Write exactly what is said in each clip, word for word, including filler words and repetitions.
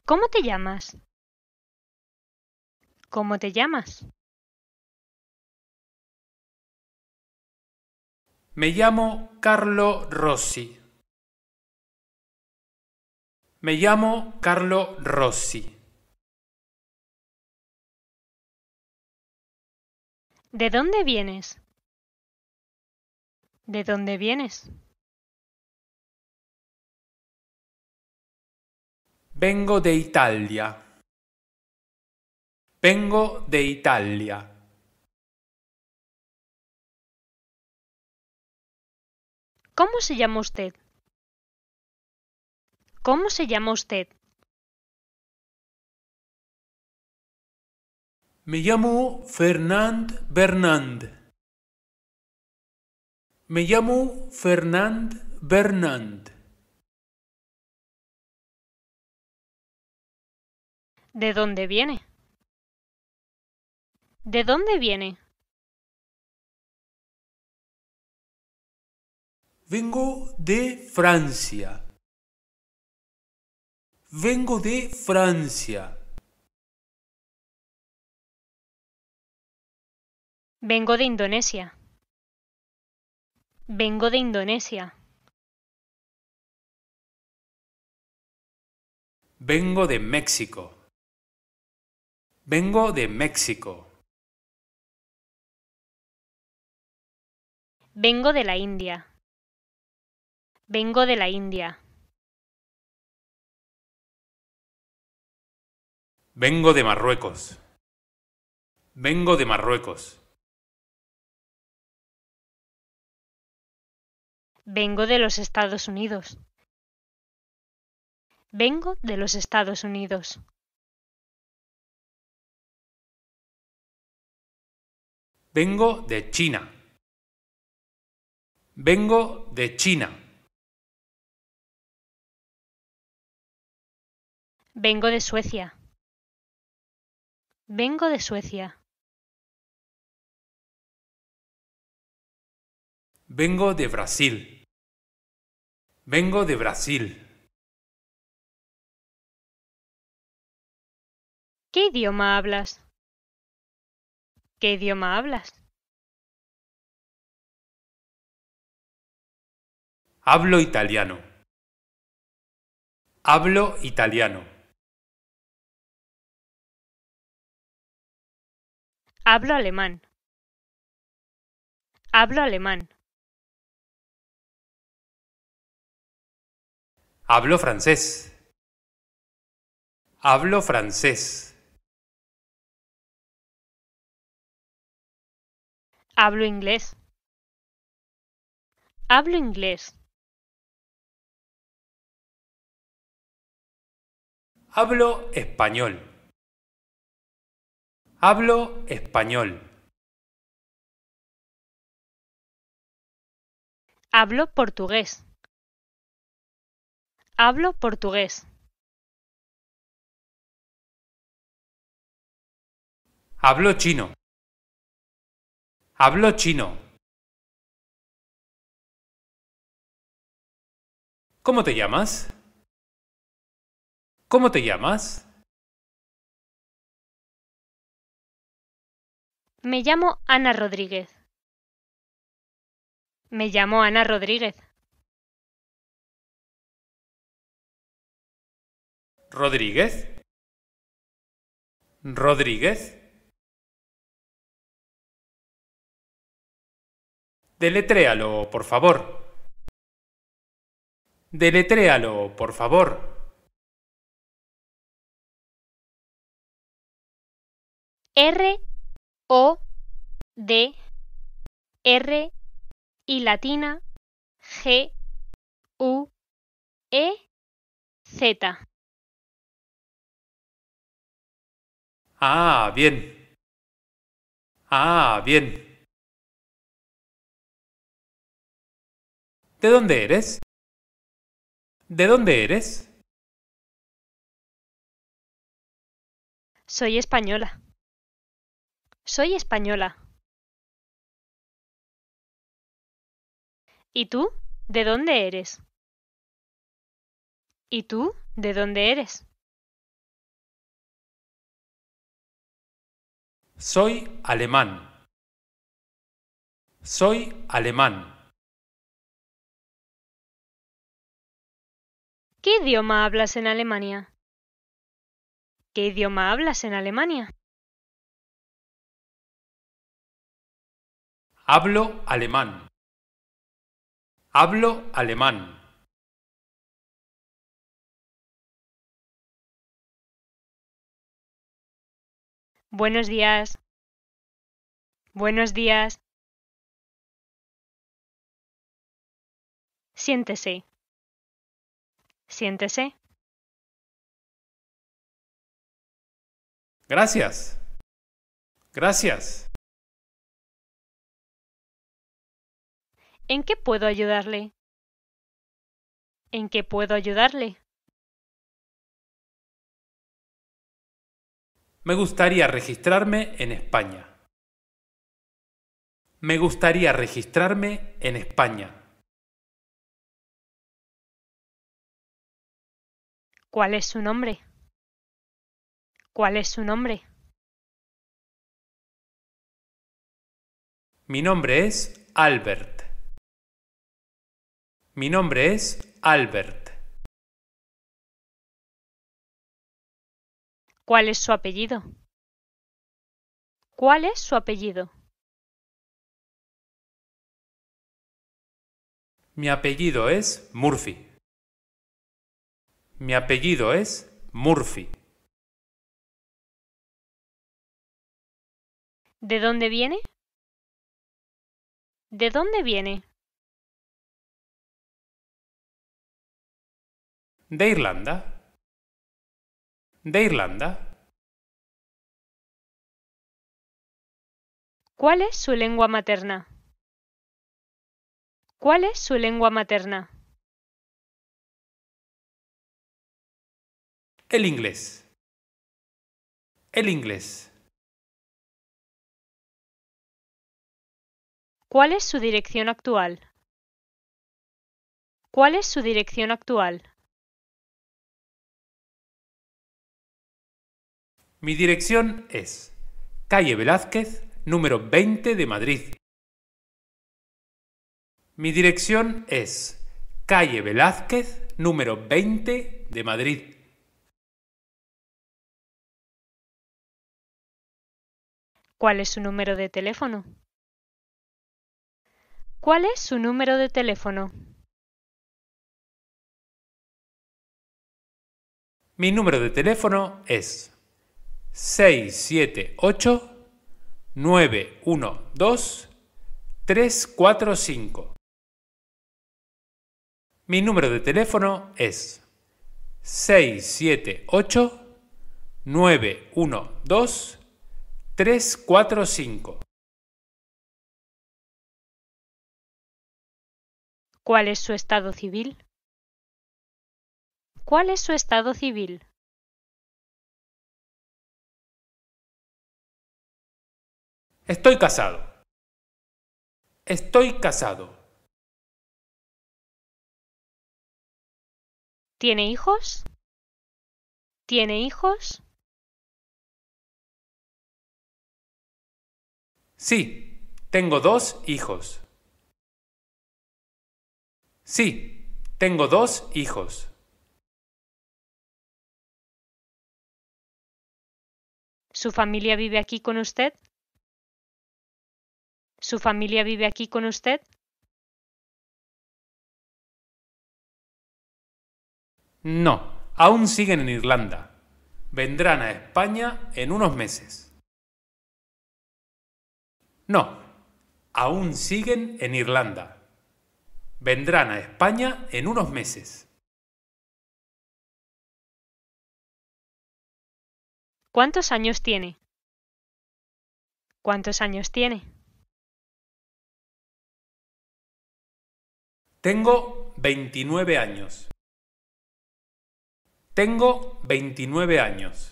¿Cómo te llamas? ¿Cómo te llamas? Me llamo Carlo Rossi. Me llamo Carlo Rossi. ¿De dónde vienes? ¿De dónde vienes? Vengo de Italia. Vengo de Italia. ¿Cómo se llama usted? ¿Cómo se llama usted? Me llamo Fernand Bernand. Me llamo Fernand Bernand. ¿De dónde viene? ¿De dónde viene? Vengo de Francia. Vengo de Francia. Vengo de Indonesia. Vengo de Indonesia. Vengo de México. Vengo de México. Vengo de la India. Vengo de la India. Vengo de Marruecos. Vengo de Marruecos. Vengo de los Estados Unidos. Vengo de los Estados Unidos. Vengo de China. Vengo de China. Vengo de Suecia. Vengo de Suecia. Vengo de Brasil. Vengo de Brasil. ¿Qué idioma hablas? ¿Qué idioma hablas? Hablo italiano. Hablo italiano. Hablo alemán. Hablo alemán. Hablo francés. Hablo francés. Hablo inglés. Hablo inglés. Hablo español. Hablo español. Hablo portugués. Hablo portugués. Hablo chino. Hablo chino. ¿Cómo te llamas? ¿Cómo te llamas? Me llamo Ana Rodríguez. Me llamo Ana Rodríguez. ¿Rodríguez? ¿Rodríguez? Deletréalo, por favor. Deletréalo, por favor. R O D R y latina G U E Z. Ah, bien. Ah, bien. ¿De dónde eres? ¿De dónde eres? Soy española. Soy española. ¿Y tú? ¿De dónde eres? ¿Y tú? ¿De dónde eres? Soy alemán. Soy alemán. ¿Qué idioma hablas en Alemania? ¿Qué idioma hablas en Alemania? Hablo alemán. Hablo alemán. Buenos días. Buenos días. Siéntese. Siéntese. Gracias. Gracias. ¿En qué puedo ayudarle? ¿En qué puedo ayudarle? Me gustaría registrarme en España. Me gustaría registrarme en España. ¿Cuál es su nombre? ¿Cuál es su nombre? Mi nombre es Albert. Mi nombre es Albert. ¿Cuál es su apellido? ¿Cuál es su apellido? Mi apellido es Murphy. Mi apellido es Murphy. ¿De dónde viene? ¿De dónde viene? De Irlanda. De Irlanda. ¿Cuál es su lengua materna? ¿Cuál es su lengua materna? El inglés. El inglés. ¿Cuál es su dirección actual? ¿Cuál es su dirección actual? Mi dirección es calle Velázquez, número veinte de Madrid. Mi dirección es calle Velázquez, número veinte de Madrid. ¿Cuál es su número de teléfono? ¿Cuál es su número de teléfono? Mi número de teléfono es seis siete ocho, nueve uno dos, tres cuatro cinco. Mi número de teléfono es seis siete ocho, nueve uno dos, tres cuatro cinco. ¿Cuál es su estado civil? ¿Cuál es su estado civil? Estoy casado. Estoy casado. ¿Tiene hijos? ¿Tiene hijos? Sí, tengo dos hijos. Sí, tengo dos hijos. ¿Su familia vive aquí con usted? ¿Su familia vive aquí con usted? No, aún siguen en Irlanda. Vendrán a España en unos meses. No, aún siguen en Irlanda. Vendrán a España en unos meses. ¿Cuántos años tiene? ¿Cuántos años tiene? Tengo veintinueve años. Tengo veintinueve años.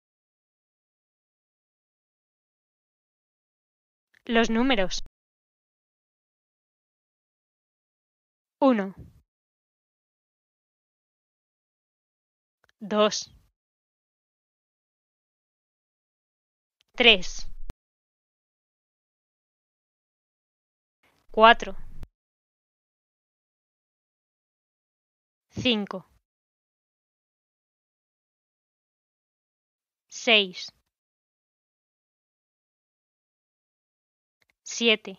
Los números. Uno. Dos. Tres. cuatro, cinco, seis, siete,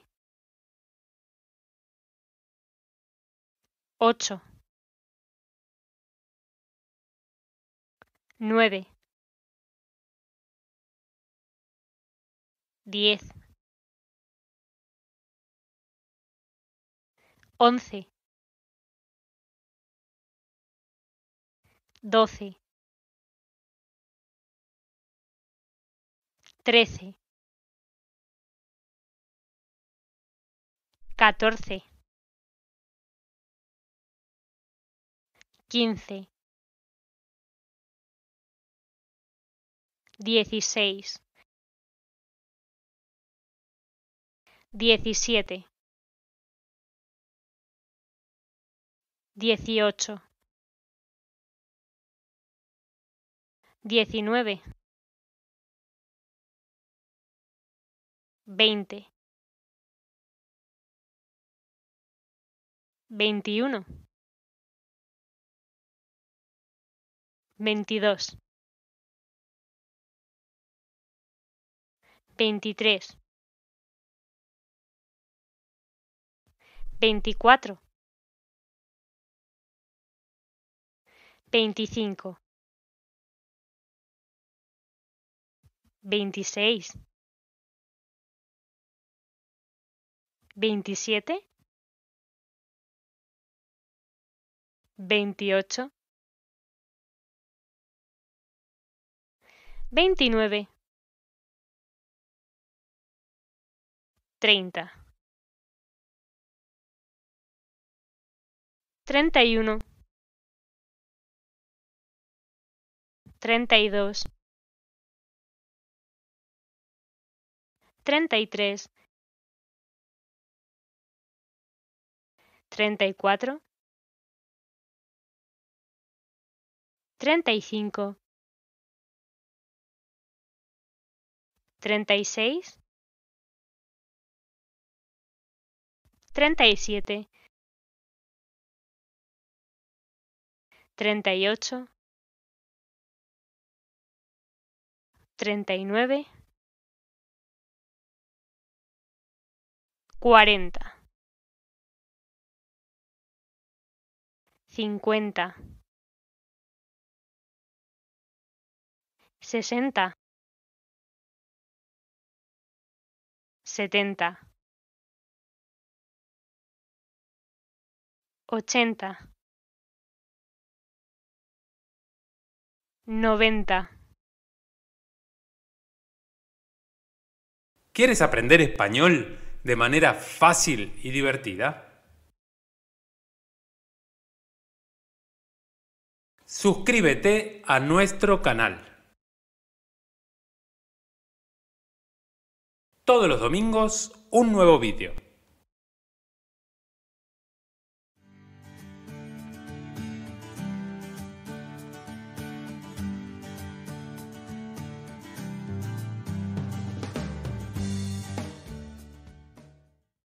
ocho, nueve, diez, once, doce, trece, catorce, quince, dieciséis, diecisiete, dieciocho, diecinueve, veinte, veintiuno, veintidós, veintitrés, veinticuatro, veinticinco, veintiséis, veintisiete, veintiocho, veintinueve, treinta, treinta y uno, treinta y dos, treinta y tres, treinta y cuatro, treinta y cinco, treinta y seis, treinta y siete, treinta y ocho, treinta y nueve, cuarenta, cincuenta, sesenta, setenta, ochenta, noventa. ¿Quieres aprender español de manera fácil y divertida? Suscríbete a nuestro canal. Todos los domingos un nuevo vídeo.